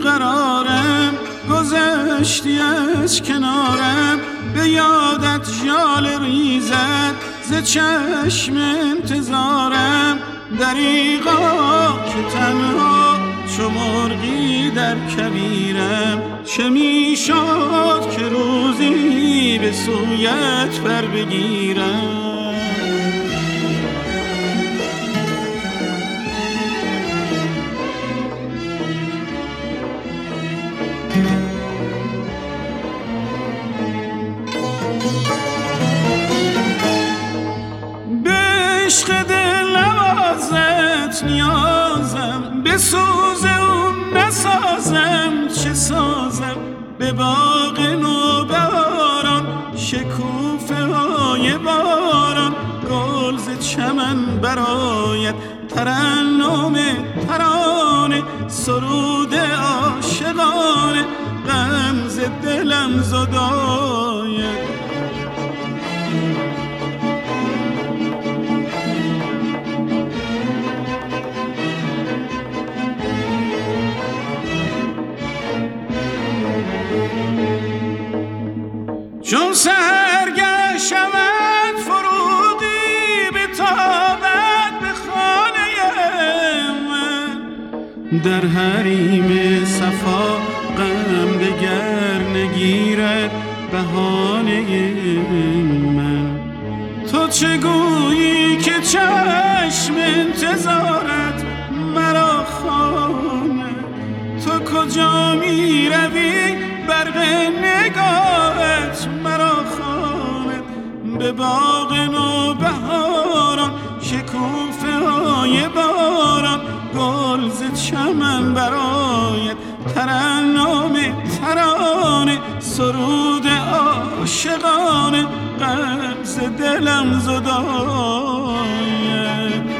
بیقرارم، گذشتی از کنارم، به یادت ژاله ریزد ز چشم انتظارم. دریغا که تنها چو مرغی در کویرم، چه میشد که روزی به سویت پر بگیرم. به عشق دل‌نوازت نیازم، به سوز اون نسازم چه سازم. به باغ نوبهاران شکوفه های باران، گل ز چمن برآید ترنم ترانه، سرود عاشقانه غم ز دلم زداید. چون سحرگه شود فروغی بتابد به خانه من، در حریم صفا غم دگر نگیرد بهانه من. تو چه گویی که چشم انتظارت مرا خانه، تو کجا می روی برق نگاهت مرا خواند. به باغ نوبهاران شکوفه های باران، گل ز چمن برآید ترنم ترانه، سرود عاشقانه غم ز دلم زداید.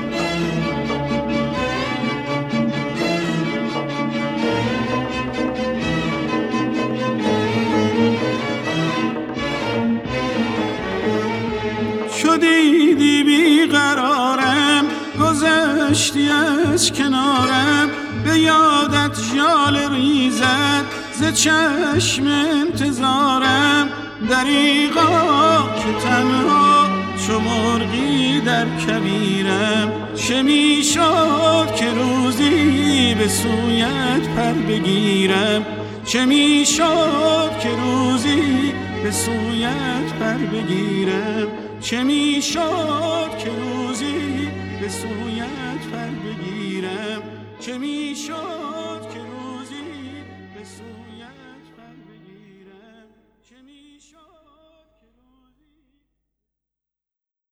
چو دیدی بیقرارم، گذشتی از کنارم، به یادت ژاله ریزد ز چشم انتظارم. دریغا که تنها چو مرغی در کویرم، چه میشد که روزی به سویت پر بگیرم. چه میشد که روزی به سویت پر بگیرم. چه میشد که روزی به سویت پر بگیرم. چه میشد